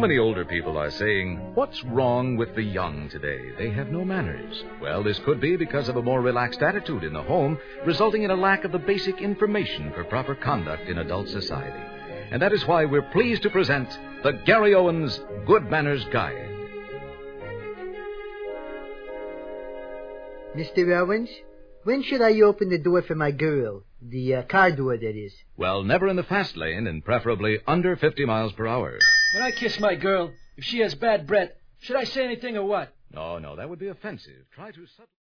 many older people are saying, what's wrong with the young today? They have no manners. Well, this could be because of a more relaxed attitude in the home, resulting in a lack of the basic information for proper conduct in adult society. And that is why we're pleased to present the Gary Owens Good Manners Guide. Mr. Owens, when should I open the door for my girl? The car door, that is. Well, never in the fast lane and preferably under 50 miles per hour. When I kiss my girl, if she has bad breath, should I say anything or what? No, that would be offensive. Try to...